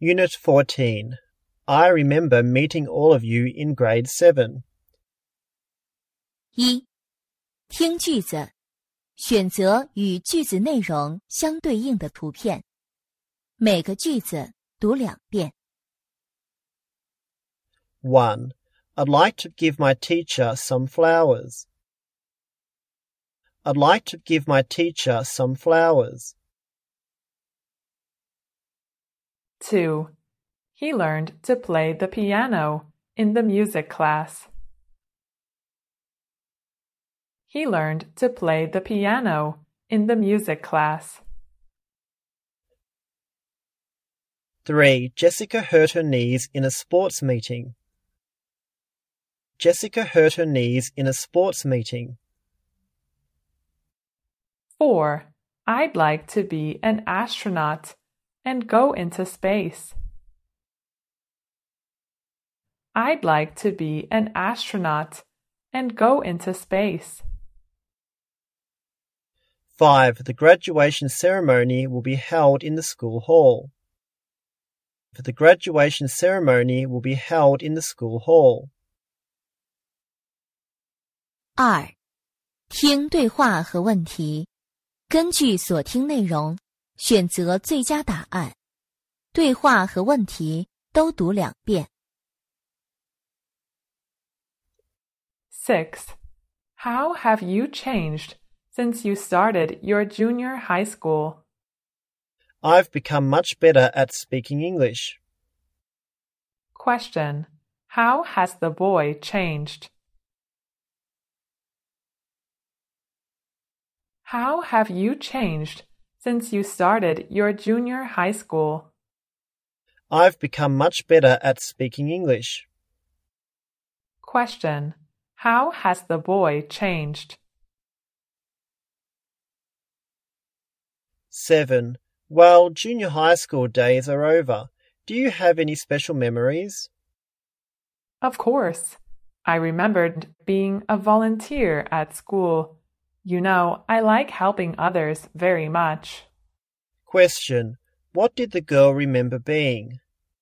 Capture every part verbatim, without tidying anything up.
Unit fourteen. I remember meeting all of you in grade seven. 一、听句子，选择与句子内容相对应的图片，每个句子读两遍。 one. I'd like to give my teacher some flowers. I'd like to give my teacher some flowers. two. He learned to play the piano in the music class. He learned to play the piano in the music class. three. Jessica hurt her knees in a sports meeting. Jessica hurt her knees in a sports meeting. four. I'd like to be an astronaut and go into space. I'd like to be an astronaut and go into space. five. The graduation ceremony will be held in the school hall. The graduation ceremony will be held in the school hall. 二、听对话和问题，根据所听内容，选择最佳答案。对话和问题都读两遍。 six. How have you changed since you started your junior high school? I've become much better at speaking English. Question. How has the boy changed? How have you changed since you started your junior high school? I've become much better at speaking English. Question. How has the boy changed? seven. Well, junior high school days are over. Do you have any special memories? Of course. I remembered being a volunteer at school. You know, I like helping others very much. Question. What did the girl remember being?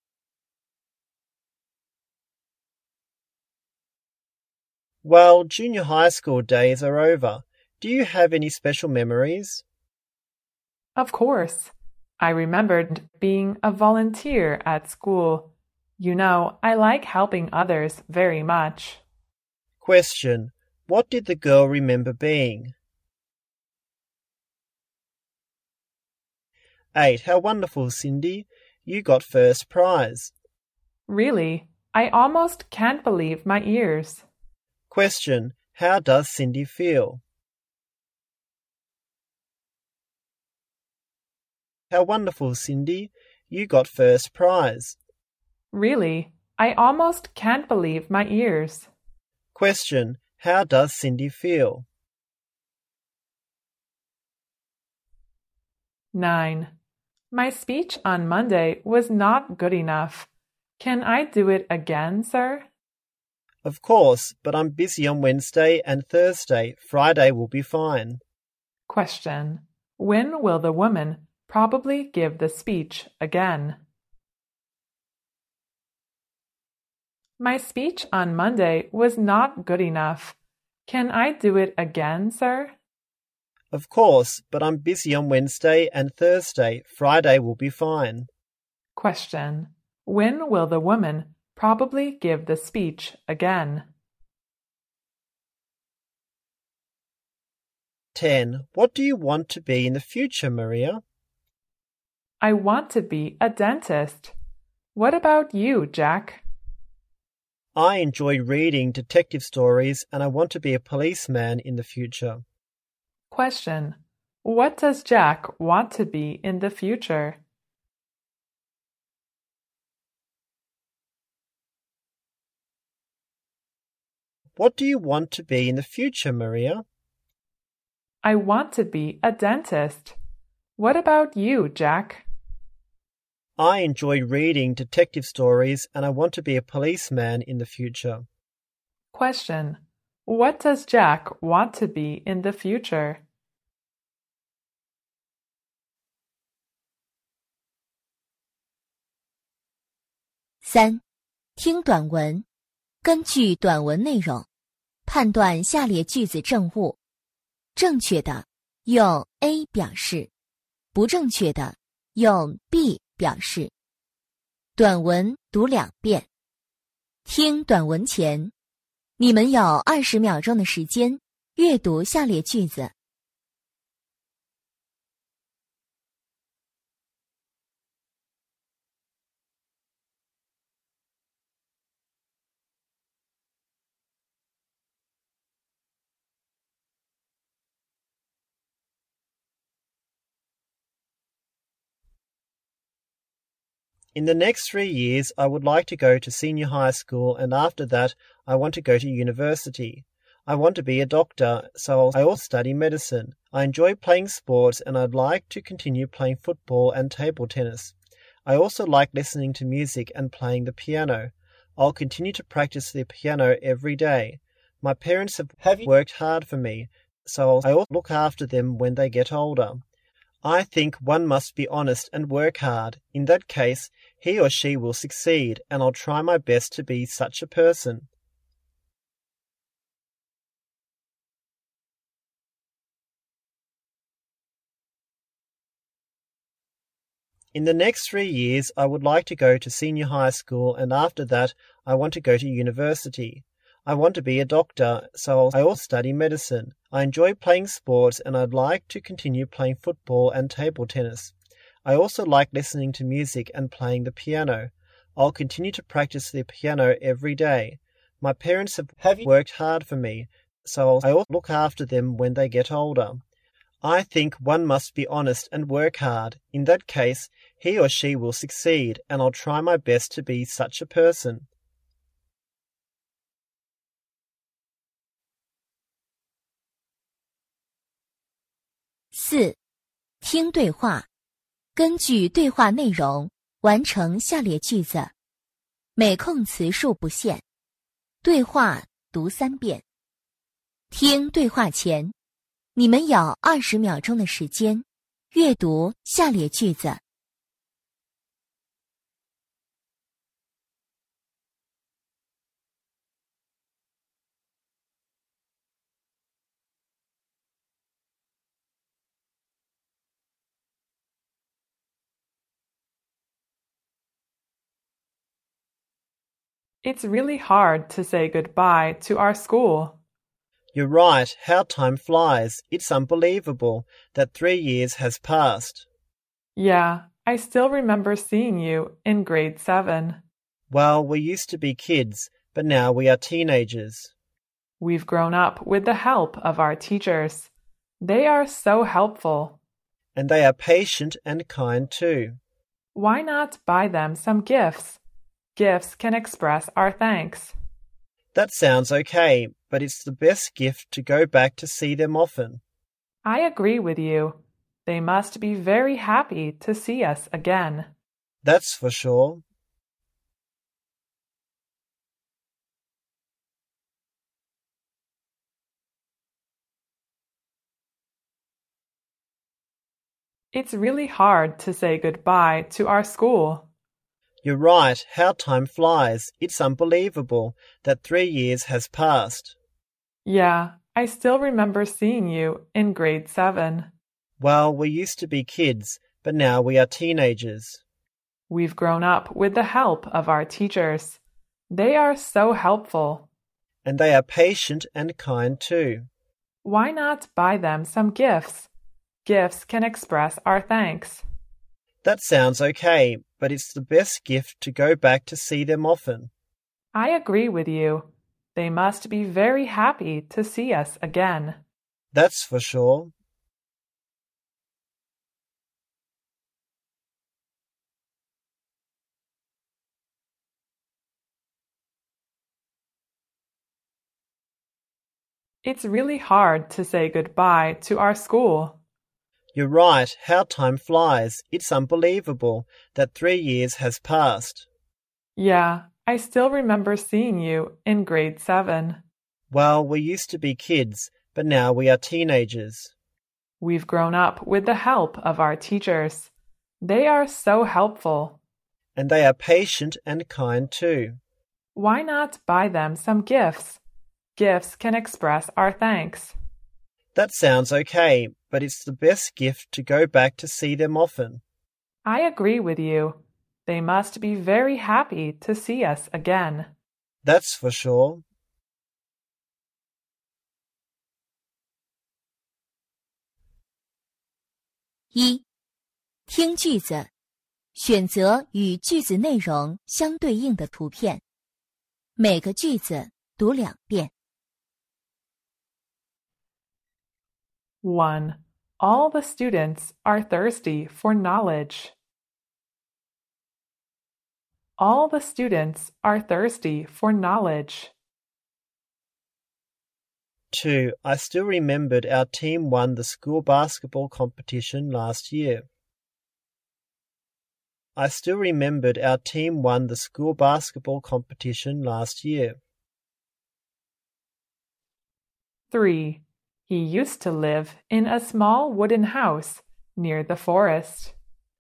Well, junior high school days are over. Do you have any special memories? Of course. I remembered being a volunteer at school. You know, I like helping others very much. Question. What did the girl remember being? eight. How wonderful, Cindy. You got first prize. Really? I almost can't believe my ears. Question. How does Cindy feel? How wonderful, Cindy. You got first prize. Really? I almost can't believe my ears. Question. How does Cindy feel? nine. My speech on Monday was not good enough. Can I do it again, sir? Of course, but I'm busy on Wednesday and Thursday. Friday will be fine. Question. When will the woman probably give the speech again? My speech on Monday was not good enough. Can I do it again, sir? Of course, but I'm busy on Wednesday and Thursday. Friday will be fine. Question. When will the woman probably give the speech again? ten. What do you want to be in the future, Maria? I want to be a dentist. What about you, Jack? I enjoy reading detective stories and I want to be a policeman in the future. Question. What does Jack want to be in the future? What do you want to be in the future, Maria? I want to be a dentist. What about you, Jack? I enjoy reading detective stories and I want to be a policeman in the future. Question. What does Jack want to be in the future? 三、听短文，根据短文内容，判断下列句子正误。正确的用 A 表示，不正确的用 B 表示。短文读两遍。听短文前，你们有二十秒钟的时间阅读下列句子。 In the next three years, I would like to go to senior high school, and after that, I want to go to university. I want to be a doctor, so I will study medicine. I enjoy playing sports, and I'd like to continue playing football and table tennis. I also like listening to music and playing the piano. I'll continue to practice the piano every day. My parents have, have worked hard for me, so I will look after them when they get older. I think one must be honest and work hard. In that case, he or she will succeed, and I'll try my best to be such a person. In the next three years, I would like to go to senior high school, and after that, I want to go to university. I want to be a doctor, so I will study medicine. I enjoy playing sports, and I'd like to continue playing football and table tennis. I also like listening to music and playing the piano. I'll continue to practice the piano every day. My parents have, have worked hard for me, so I will look after them when they get older. I think one must be honest and work hard. In that case, he or she will succeed, and I'll try my best to be such a person. 四、听对话，根据对话内容完成下列句子，每空词数不限。对话读三遍。听对话前，你们有二十秒钟的时间阅读下列句子。 It's really hard to say goodbye to our school. You're right, how time flies. It's unbelievable that three years has passed. Yeah, I still remember seeing you in grade seven. Well, we used to be kids, but now we are teenagers. We've grown up with the help of our teachers. They are so helpful. And they are patient and kind too. Why not buy them some gifts? Gifts can express our thanks. That sounds okay, but it's the best gift to go back to see them often. I agree with you. They must be very happy to see us again. That's for sure. It's really hard to say goodbye to our school. You're right, how time flies. It's unbelievable that three years has passed. Yeah, I still remember seeing you in grade seven. Well, we used to be kids, but now we are teenagers. We've grown up with the help of our teachers. They are so helpful. And they are patient and kind too. Why not buy them some gifts? Gifts can express our thanks. That sounds okay, but it's the best gift to go back to see them often. I agree with you. They must be very happy to see us again. That's for sure. It's really hard to say goodbye to our school. You're right, how time flies. It's unbelievable that three years has passed. Yeah, I still remember seeing you in grade seven. Well, we used to be kids, but now we are teenagers. We've grown up with the help of our teachers. They are so helpful. and they are patient and kind too. Why not buy them some gifts? Gifts can express our thanks. That sounds okay, but it's the best gift to go back to see them often. I agree with you. They must be very happy to see us again. That's for sure. 一、听句子，选择与句子内容相对应的图片，每个句子读两遍。 one. All the students are thirsty for knowledge. All the students are thirsty for knowledge. two. I still remembered our team won the school basketball competition last year. I still remembered our team won the school basketball competition last year. three. He used to live in a small wooden house near the forest.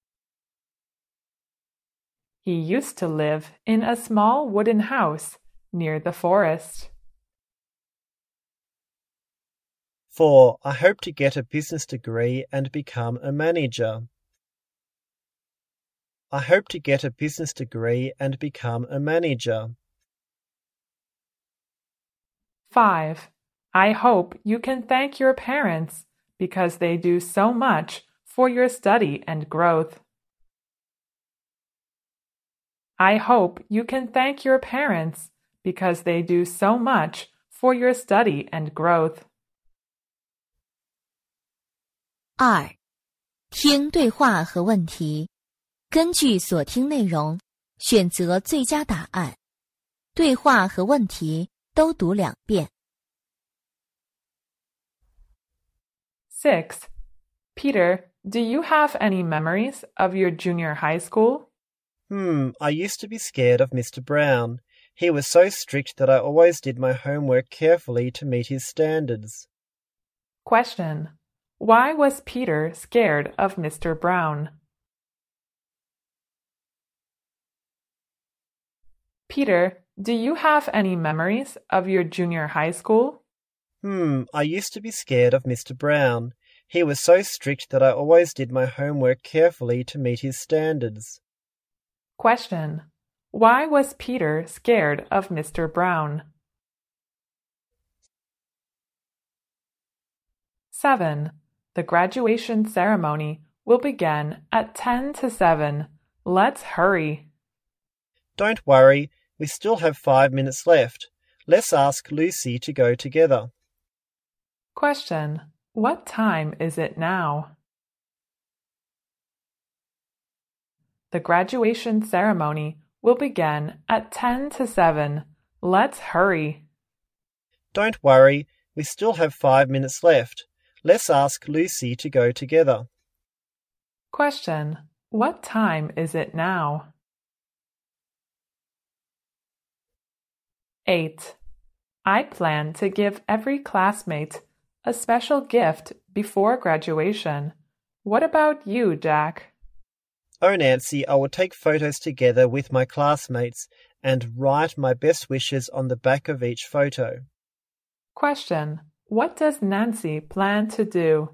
He used to live in a small wooden house near the forest. four. I hope to get a business degree and become a manager. I hope to get a business degree and become a manager. five. I hope you can thank your parents because they do so much for your study and growth. I hope you can thank your parents because they do so much for your study and growth. 二、听对话和问题，根据所听内容，选择最佳答案。对话和问题都读两遍。 six. Peter, do you have any memories of your junior high school? Hmm, I used to be scared of Mister Brown. He was so strict that I always did my homework carefully to meet his standards. Question. Why was Peter scared of Mister Brown? Peter, do you have any memories of your junior high school? Hmm, I used to be scared of Mister Brown. He was so strict that I always did my homework carefully to meet his standards. Question. Why was Peter scared of Mister Brown? seven. The graduation ceremony will begin at ten to seven. Let's hurry. Don't worry, we still have five minutes left. Let's ask Lucy to go together. Question. What time is it now? The graduation ceremony will begin at ten to seven. Let's hurry. Don't worry, we still have five minutes left. Let's ask Lucy to go together. Question. What time is it now? eight. I plan to give every classmate a special gift before graduation. What about you, Jack? Oh, Nancy, I will take photos together with my classmates and write my best wishes on the back of each photo. Question. What does Nancy plan to do?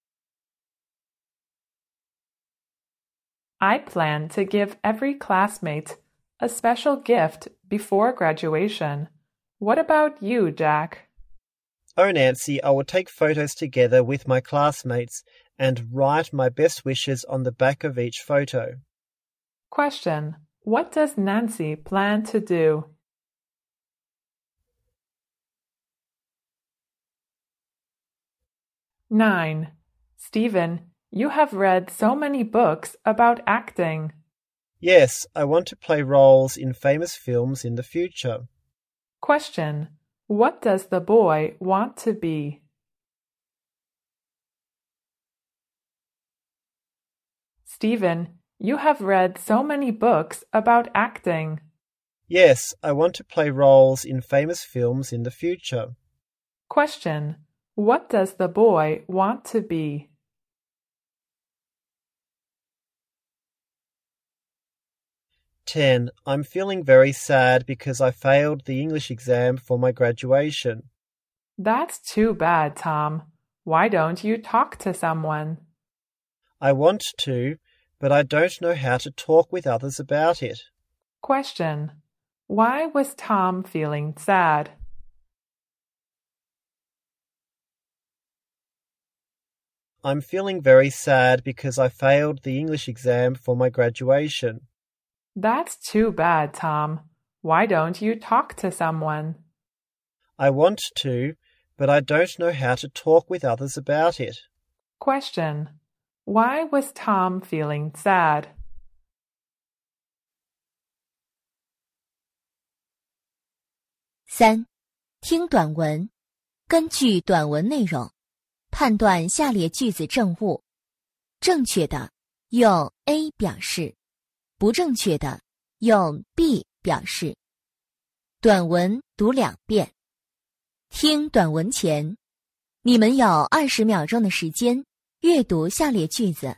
I plan to give every classmate a special gift before graduation. What about you, Jack? Oh, Nancy, I will take photos together with my classmates and write my best wishes on the back of each photo. Question. What does Nancy plan to do? nine. Stephen, you have read so many books about acting. Yes, I want to play roles in famous films in the future. Question. What does the boy want to be? Stephen, you have read so many books about acting. Yes, I want to play roles in famous films in the future. Question. What does the boy want to be? ten. I'm feeling very sad because I failed the English exam for my graduation. That's too bad, Tom. Why don't you talk to someone? I want to, but I don't know how to talk with others about it. Question. Why was Tom feeling sad? I'm feeling very sad because I failed the English exam for my graduation. That's too bad, Tom. Why don't you talk to someone? I want to, but I don't know how to talk with others about it. Question. Why was Tom feeling sad? 三、听短文，根据短文内容，判断下列句子正误。正确的用 A 表示，不正确的用 B 表示。短文读两遍。听短文前，你们有二十秒钟的时间阅读下列句子。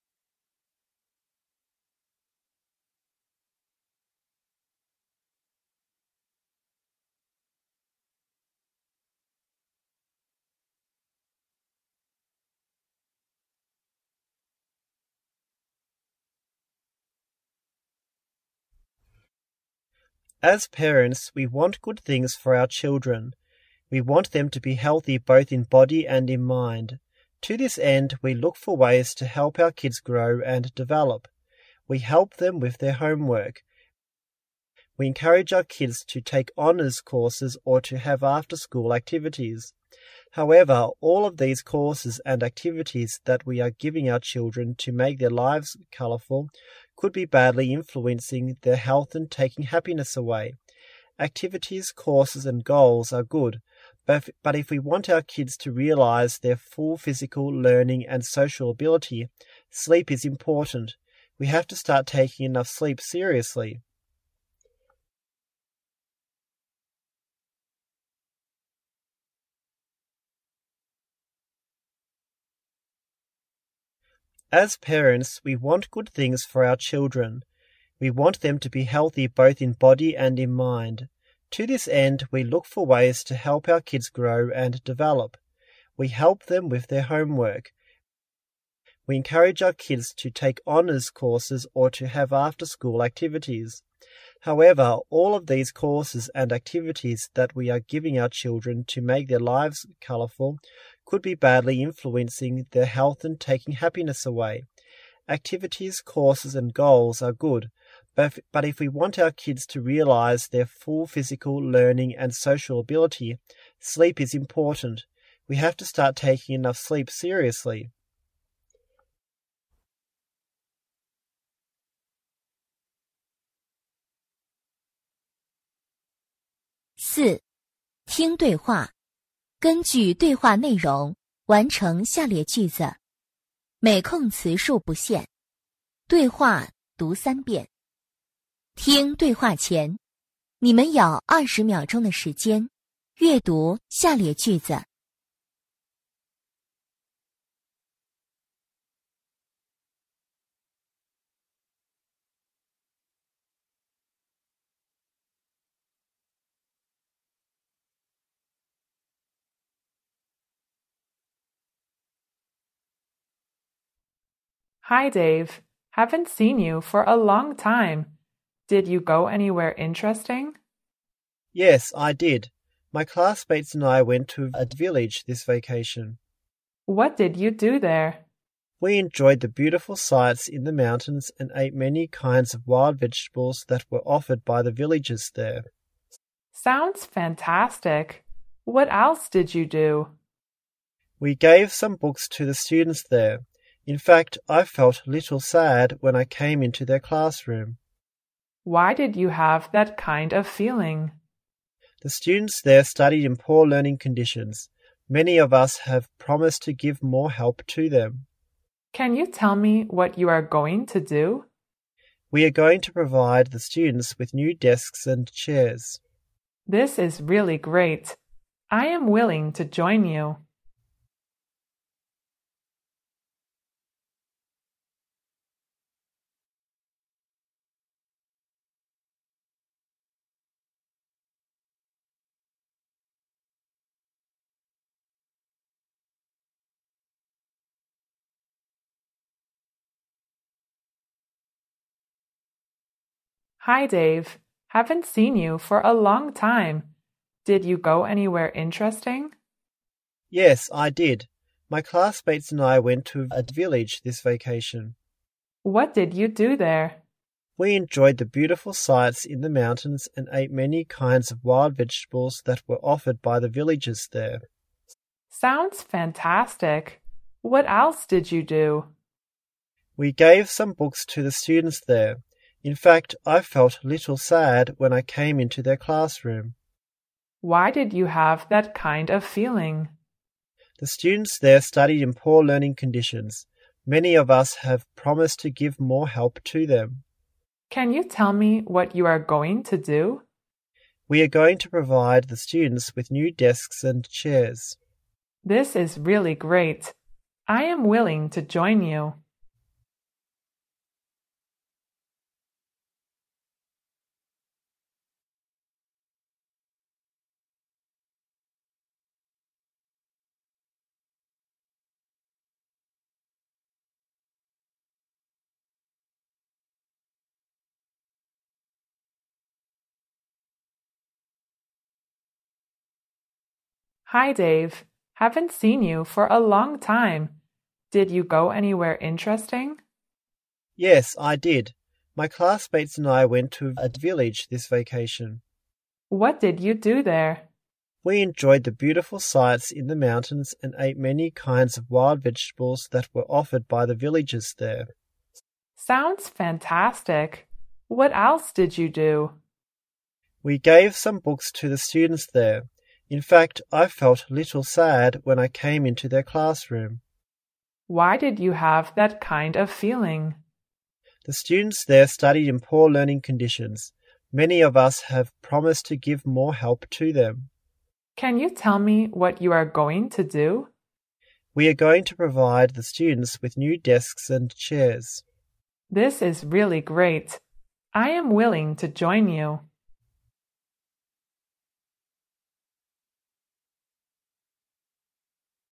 As parents, we want good things for our children. We want them to be healthy both in body and in mind. To this end, we look for ways to help our kids grow and develop. We help them with their homework. We encourage our kids to take honours courses or to have after-school activities. However, all of these courses and activities that we are giving our children to make their lives colourful could be badly influencing their health and taking happiness away. Activities, courses and goals are good, but if, but if we want our kids to realise their full physical, learning and social ability, sleep is important. We have to start taking enough sleep seriously. As parents, we want good things for our children. We want them to be healthy both in body and in mind. To this end, we look for ways to help our kids grow and develop. We help them with their homework. We encourage our kids to take honours courses or to have after-school activities. However, all of these courses and activities that we are giving our children to make their lives colourful could be badly influencing their health and taking happiness away. Activities, courses and goals are good, but if, but if we want our kids to realise their full physical, learning and social ability, sleep is important. We have to start taking enough sleep seriously. 四、听对话，根据对话内容完成下列句子，每空词数不限。对话读三遍。听对话前，你们有二十秒钟的时间阅读下列句子。 Hi, Dave. Haven't seen you for a long time. Did you go anywhere interesting? Yes, I did. My classmates and I went to a village this vacation. What did you do there? We enjoyed the beautiful sights in the mountains and ate many kinds of wild vegetables that were offered by the villagers there. Sounds fantastic. What else did you do? We gave some books to the students there. In fact, I felt a little sad when I came into their classroom. Why did you have that kind of feeling? The students there studied in poor learning conditions. Many of us have promised to give more help to them. Can you tell me what you are going to do? We are going to provide the students with new desks and chairs. This is really great. I am willing to join you. Hi, Dave. Haven't seen you for a long time. Did you go anywhere interesting? Yes, I did. My classmates and I went to a village this vacation. What did you do there? We enjoyed the beautiful sights in the mountains and ate many kinds of wild vegetables that were offered by the villagers there. Sounds fantastic. What else did you do? We gave some books to the students there. In fact, I felt a little sad when I came into their classroom. Why did you have that kind of feeling? The students there studied in poor learning conditions. Many of us have promised to give more help to them. Can you tell me what you are going to do? We are going to provide the students with new desks and chairs. This is really great. I am willing to join you. Hi, Dave. Haven't seen you for a long time. Did you go anywhere interesting? Yes, I did. My classmates and I went to a village this vacation. What did you do there? We enjoyed the beautiful sights in the mountains and ate many kinds of wild vegetables that were offered by the villagers there. Sounds fantastic. What else did you do? We gave some books to the students there. In fact, I felt a little sad when I came into their classroom. Why did you have that kind of feeling? The students there studied in poor learning conditions. Many of us have promised to give more help to them. Can you tell me what you are going to do? We are going to provide the students with new desks and chairs. This is really great. I am willing to join you.